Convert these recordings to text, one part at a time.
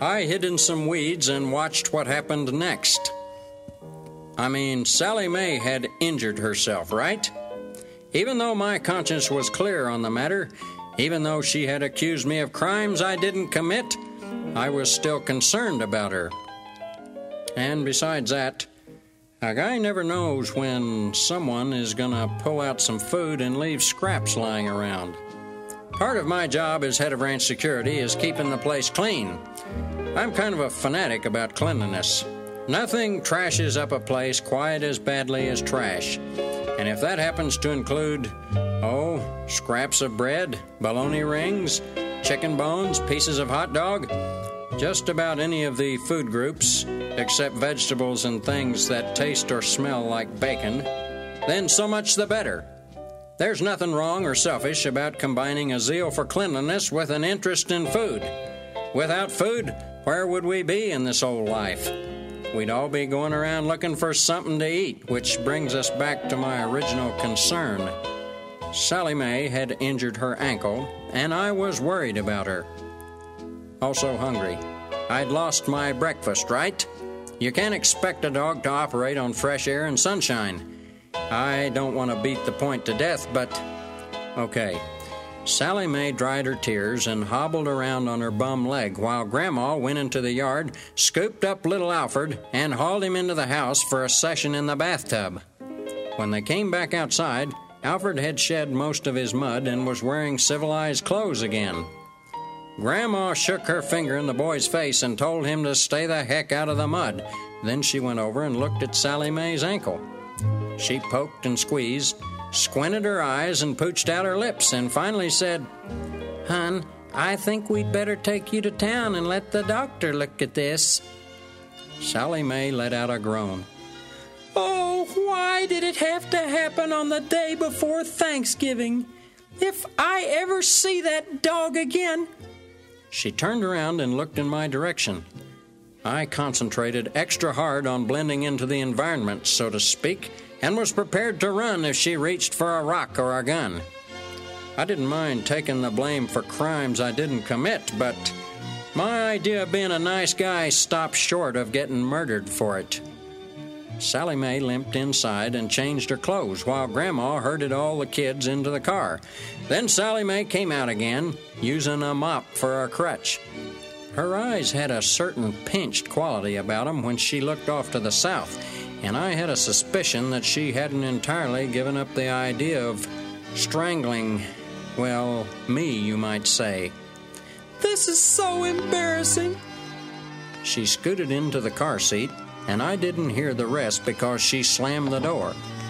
I hid in some weeds and watched what happened next. Sally Mae had injured herself, right? Even though my conscience was clear on the matter, even though she had accused me of crimes I didn't commit, I was still concerned about her. And besides that, a guy never knows when someone is gonna pull out some food and leave scraps lying around. Part of my job as head of ranch security is keeping the place clean. I'm kind of a fanatic about cleanliness. Nothing trashes up a place quite as badly as trash. And if that happens to include, scraps of bread, bologna rings, chicken bones, pieces of hot dog, just about any of the food groups, except vegetables and things that taste or smell like bacon, then so much the better. There's nothing wrong or selfish about combining a zeal for cleanliness with an interest in food. Without food, where would we be in this old life? We'd all be going around looking for something to eat, which brings us back to my original concern. Sally Mae had injured her ankle, and I was worried about her. Also hungry. I'd lost my breakfast, right? You can't expect a dog to operate on fresh air and sunshine. I don't want to beat the point to death, but okay. Sally Mae dried her tears and hobbled around on her bum leg while Grandma went into the yard, scooped up little Alfred, and hauled him into the house for a session in the bathtub. When they came back outside, Alfred had shed most of his mud and was wearing civilized clothes again. Grandma shook her finger in the boy's face and told him to stay the heck out of the mud. Then she went over and looked at Sally Mae's ankle. She poked and squeezed, squinted her eyes and pooched out her lips, and finally said, "Hon, I think we'd better take you to town and let the doctor look at this." Sally Mae let out a groan. "Oh, why did it have to happen on the day before Thanksgiving? If I ever see that dog again..." She turned around and looked in my direction. I concentrated extra hard on blending into the environment, so to speak, and was prepared to run if she reached for a rock or a gun. I didn't mind taking the blame for crimes I didn't commit, but my idea of being a nice guy stopped short of getting murdered for it. Sally Mae limped inside and changed her clothes while Grandma herded all the kids into the car. Then Sally Mae came out again, using a mop for a crutch. Her eyes had a certain pinched quality about them when she looked off to the south, and I had a suspicion that she hadn't entirely given up the idea of strangling, well, me, you might say. "This is so embarrassing." She scooted into the car seat, and I didn't hear the rest because she slammed the door.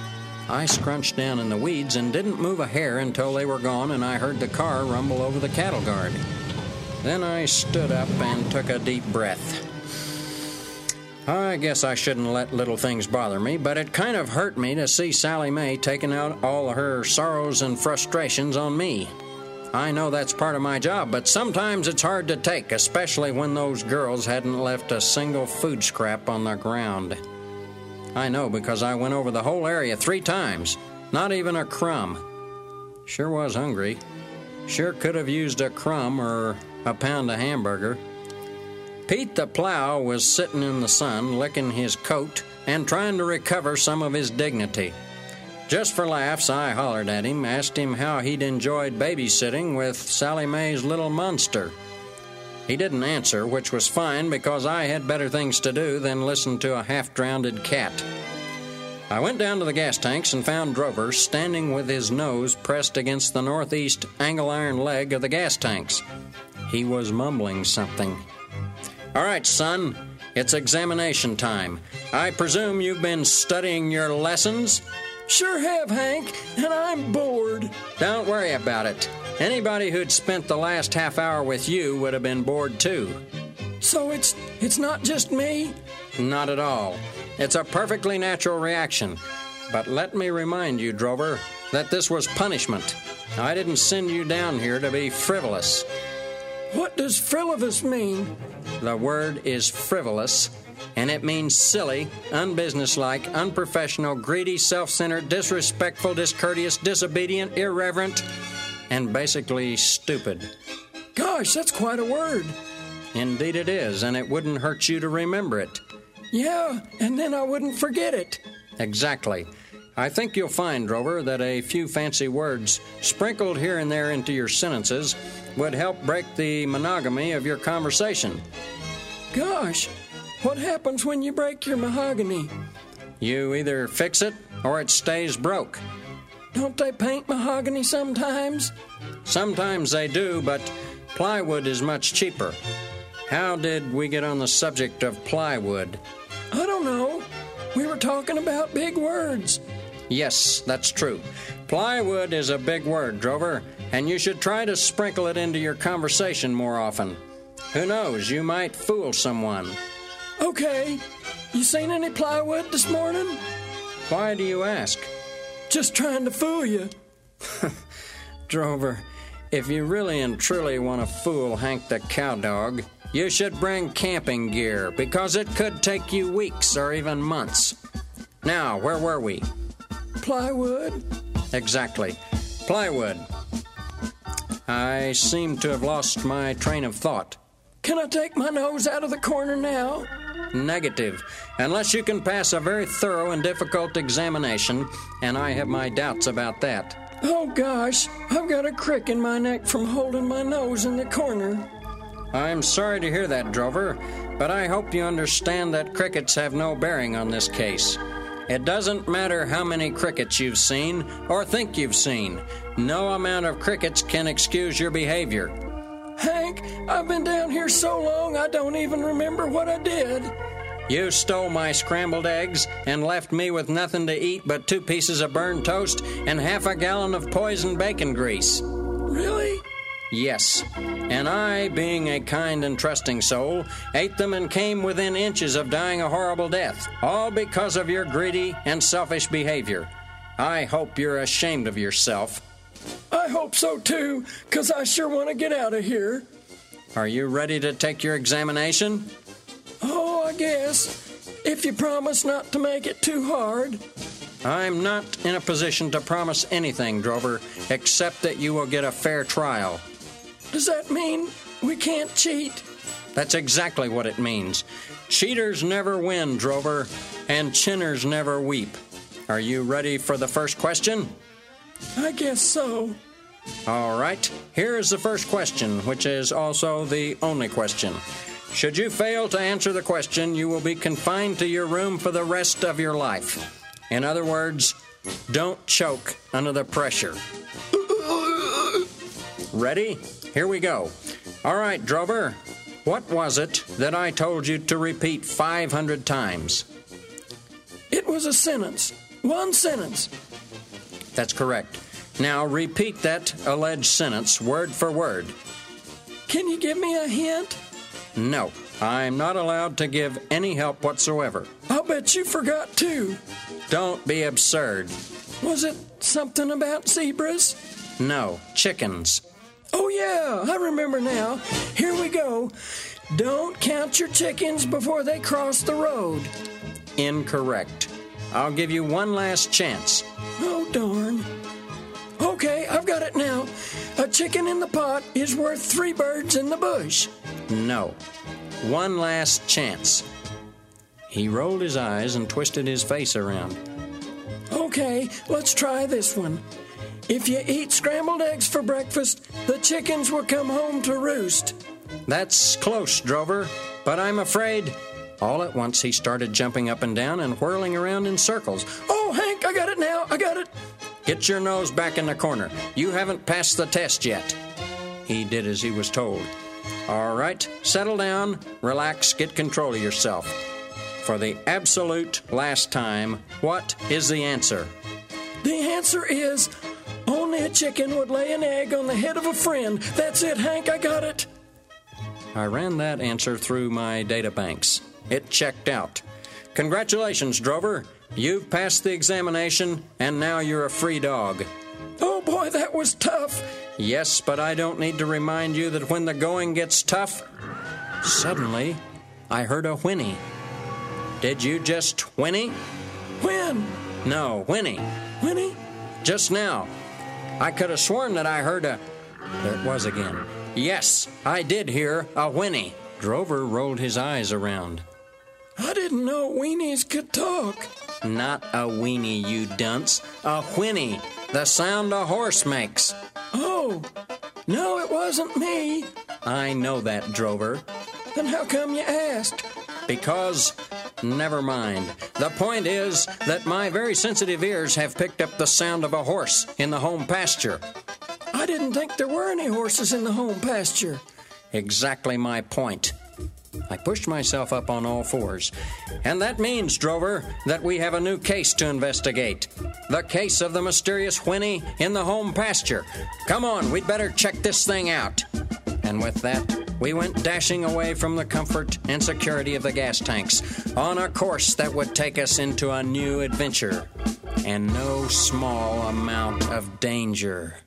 I scrunched down in the weeds and didn't move a hair until they were gone and I heard the car rumble over the cattle guard. Then I stood up and took a deep breath. I guess I shouldn't let little things bother me, but it kind of hurt me to see Sally Mae taking out all of her sorrows and frustrations on me. I know that's part of my job, but sometimes it's hard to take, especially when those girls hadn't left a single food scrap on the ground. I know because I went over the whole area 3 times, not even a crumb. Sure was hungry. Sure could have used a crumb or a pound of hamburger. Pete the plow was sitting in the sun, licking his coat and trying to recover some of his dignity. Just for laughs, I hollered at him, asked him how he'd enjoyed babysitting with Sally Mae's little monster. He didn't answer, which was fine because I had better things to do than listen to a half-drowned cat. I went down to the gas tanks and found Drover standing with his nose pressed against the northeast angle iron leg of the gas tanks. He was mumbling something. "All right, son, it's examination time. I presume you've been studying your lessons?" "Sure have, Hank, and I'm bored." "Don't worry about it. Anybody who'd spent the last half hour with you would have been bored too." "So it's not just me?" "Not at all. It's a perfectly natural reaction. But let me remind you, Drover, that this was punishment. I didn't send you down here to be frivolous." "What does frivolous mean?" The word is frivolous, and it means silly, unbusinesslike, unprofessional, greedy, self-centered, disrespectful, discourteous, disobedient, irreverent, and basically stupid. Gosh, that's quite a word. Indeed it is, and it wouldn't hurt you to remember it. Yeah, and then I wouldn't forget it. Exactly. I think you'll find, Drover, that a few fancy words sprinkled here and there into your sentences would help break the monogamy of your conversation. Gosh, what happens when you break your mahogany? You either fix it or it stays broke. Don't they paint mahogany sometimes? Sometimes they do, but plywood is much cheaper. How did we get on the subject of plywood? I don't know. We were talking about big words. Yes, that's true. Plywood is a big word, Drover, and you should try to sprinkle it into your conversation more often. Who knows, you might fool someone. Okay. You seen any plywood this morning? Why do you ask? Just trying to fool you. Drover, if you really and truly want to fool Hank the Cowdog, you should bring camping gear, because it could take you weeks or even months. Now, where were we? Plywood? Exactly. Plywood. I seem to have lost my train of thought. Can I take my nose out of the corner now? Negative. Unless you can pass a very thorough and difficult examination, and I have my doubts about that. Oh, gosh. I've got a crick in my neck from holding my nose in the corner. I'm sorry to hear that, Drover, but I hope you understand that crickets have no bearing on this case. It doesn't matter how many crickets you've seen or think you've seen. No amount of crickets can excuse your behavior. Hank, I've been down here so long I don't even remember what I did. You stole my scrambled eggs and left me with nothing to eat but 2 pieces of burned toast and half a gallon of poisoned bacon grease. Really? Yes, and I, being a kind and trusting soul, ate them and came within inches of dying a horrible death, all because of your greedy and selfish behavior. I hope you're ashamed of yourself. I hope so, too, 'cause I sure want to get out of here. Are you ready to take your examination? Oh, I guess. If you promise not to make it too hard. I'm not in a position to promise anything, Drover, except that you will get a fair trial. Does that mean we can't cheat? That's exactly what it means. Cheaters never win, Drover, and chinners never weep. Are you ready for the first question? I guess so. All right. Here is the first question, which is also the only question. Should you fail to answer the question, you will be confined to your room for the rest of your life. In other words, don't choke under the pressure. Ready? Here we go. All right, Drover. What was it that I told you to repeat 500 times? It was a sentence. One sentence. That's correct. Now repeat that alleged sentence word for word. Can you give me a hint? No, I'm not allowed to give any help whatsoever. I'll bet you forgot, too. Don't be absurd. Was it something about zebras? No, chickens. Oh, yeah, I remember now. Here we go. Don't count your chickens before they cross the road. Incorrect. I'll give you one last chance. Oh, darn. Okay, I've got it now. A chicken in the pot is worth 3 birds in the bush. No. One last chance. He rolled his eyes and twisted his face around. Okay, let's try this one. If you eat scrambled eggs for breakfast, the chickens will come home to roost. That's close, Drover, but I'm afraid... All at once he started jumping up and down and whirling around in circles. Oh, Hank, I got it now. I got it. Get your nose back in the corner. You haven't passed the test yet. He did as he was told. All right, settle down, relax, get control of yourself. For the absolute last time, what is the answer? The answer is only a chicken would lay an egg on the head of a friend. That's it, Hank, I got it. I ran that answer through my data banks. It checked out. Congratulations, Drover. You've passed the examination, and now you're a free dog. Oh, boy, that was tough. Yes, but I don't need to remind you that when the going gets tough... Suddenly, I heard a whinny. Did you just whinny? When? No, whinny. Whinny? Just now. I could have sworn that I heard a... There it was again. Yes, I did hear a whinny. Drover rolled his eyes around. I didn't know weenies could talk. Not a weenie, you dunce. A whinny. The sound a horse makes. Oh, no, it wasn't me. I know that, Drover. Then how come you asked? Because, never mind. The point is that my very sensitive ears have picked up the sound of a horse in the home pasture. I didn't think there were any horses in the home pasture. Exactly my point. I pushed myself up on all fours. And that means, Drover, that we have a new case to investigate. The case of the mysterious whinny in the home pasture. Come on, we'd better check this thing out. And with that, we went dashing away from the comfort and security of the gas tanks on a course that would take us into a new adventure and no small amount of danger.